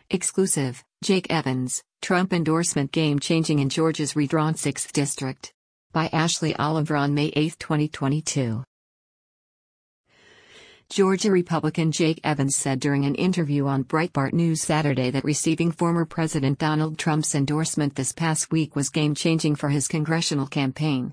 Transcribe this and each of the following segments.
Exclusive, Jake Evans, Trump endorsement game-changing in Georgia's redrawn 6th District. By Ashley Oliver on May 8, 2022. Georgia Republican Jake Evans said during an interview on Breitbart News Saturday that receiving former President Donald Trump's endorsement this past week was game-changing for his congressional campaign.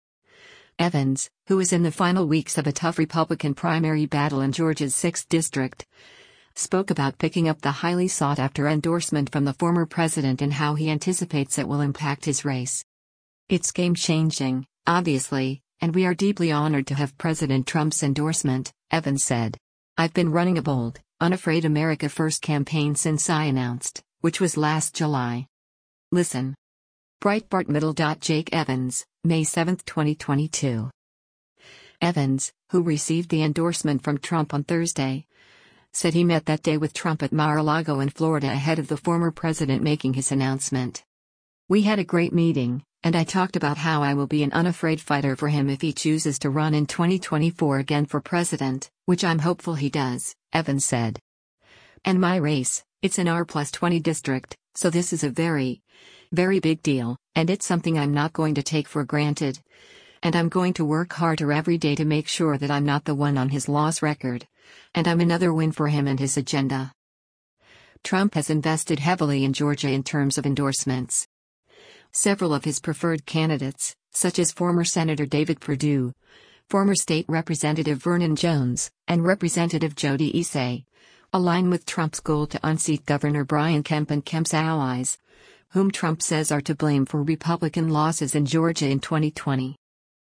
Evans, who is in the final weeks of a tough Republican primary battle in Georgia's 6th District, spoke about picking up the highly sought-after endorsement from the former president and how he anticipates it will impact his race. "It's game-changing, obviously, and we are deeply honored to have President Trump's endorsement," Evans said. "I've been running a bold, unafraid America First campaign since I announced, which was last July." Listen. Breitbart Middle. Jake Evans, May 7, 2022. Evans, who received the endorsement from Trump on Thursday, said he met that day with Trump at Mar-a-Lago in Florida ahead of the former president making his announcement. "We had a great meeting, and I talked about how I will be an unafraid fighter for him if he chooses to run in 2024 again for president, which I'm hopeful he does," Evans said. "And my race, it's an R+20 district, so this is a very, very big deal, and it's something I'm not going to take for granted. And I'm going to work harder every day to make sure that I'm not the one on his loss record. And I'm another win for him and his agenda." Trump has invested heavily in Georgia in terms of endorsements. Several of his preferred candidates, such as former Senator David Perdue, former State Representative Vernon Jones, and Representative Jody Isay, align with Trump's goal to unseat Governor Brian Kemp and Kemp's allies, whom Trump says are to blame for Republican losses in Georgia in 2020.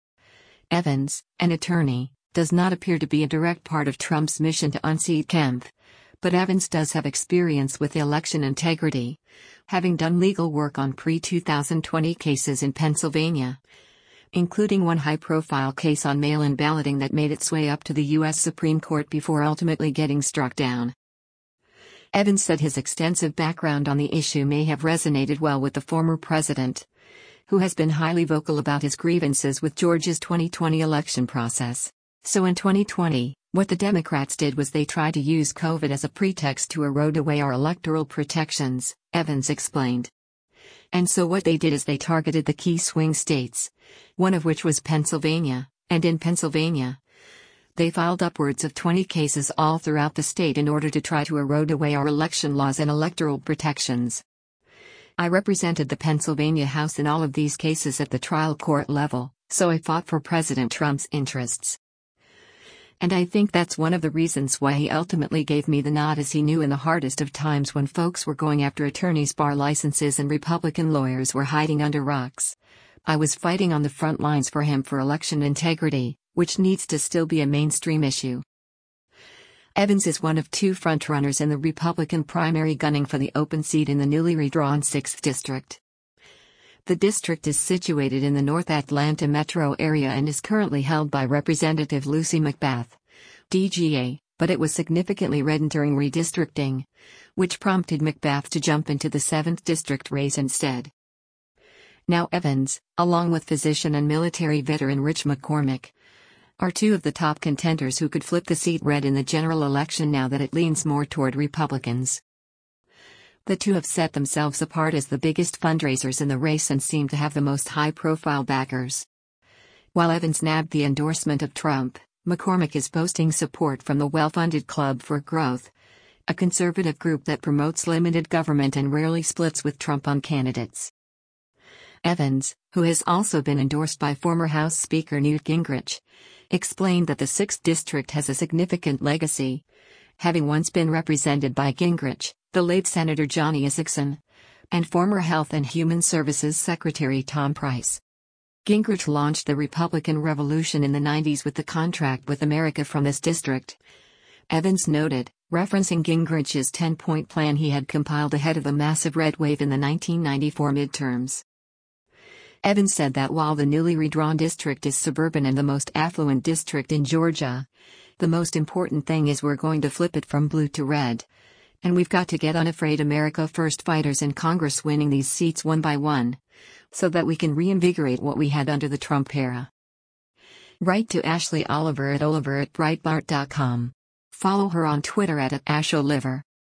Evans, an attorney, does not appear to be a direct part of Trump's mission to unseat Kemp, but Evans does have experience with election integrity, having done legal work on pre-2020 cases in Pennsylvania, including one high-profile case on mail-in balloting that made its way up to the U.S. Supreme Court before ultimately getting struck down. Evans said his extensive background on the issue may have resonated well with the former president, who has been highly vocal about his grievances with Georgia's 2020 election process. "So in 2020, what the Democrats did was they tried to use COVID as a pretext to erode away our electoral protections," Evans explained. "And so what they did is they targeted the key swing states, one of which was Pennsylvania, and in Pennsylvania, they filed upwards of 20 cases all throughout the state in order to try to erode away our election laws and electoral protections. I represented the Pennsylvania House in all of these cases at the trial court level, so I fought for President Trump's interests. And I think that's one of the reasons why he ultimately gave me the nod, as he knew in the hardest of times when folks were going after attorneys' bar licenses and Republican lawyers were hiding under rocks, I was fighting on the front lines for him for election integrity, which needs to still be a mainstream issue." Evans is one of two frontrunners in the Republican primary gunning for the open seat in the newly redrawn 6th District. The district is situated in the North Atlanta metro area and is currently held by Representative Lucy McBath, DGA, but it was significantly reddened during redistricting, which prompted McBath to jump into the 7th District race instead. Now Evans, along with physician and military veteran Rich McCormick, are two of the top contenders who could flip the seat red in the general election now that it leans more toward Republicans. The two have set themselves apart as the biggest fundraisers in the race and seem to have the most high-profile backers. While Evans nabbed the endorsement of Trump, McCormick is boasting support from the well-funded Club for Growth, a conservative group that promotes limited government and rarely splits with Trump on candidates. Evans, who has also been endorsed by former House Speaker Newt Gingrich, explained that the 6th District has a significant legacy, having once been represented by Gingrich, the late Senator Johnny Isakson, and former Health and Human Services Secretary Tom Price. Gingrich launched the Republican Revolution in the 90s with the Contract with America from this district, Evans noted, referencing Gingrich's 10-point plan he had compiled ahead of the massive red wave in the 1994 midterms. Evans said that while the newly redrawn district is suburban and the most affluent district in Georgia, the most important thing is we're going to flip it from blue to red. And we've got to get unafraid America First fighters in Congress winning these seats one by one, so that we can reinvigorate what we had under the Trump era. Write to Ashley Oliver at Breitbart.com. Follow her on Twitter at @AshOliver.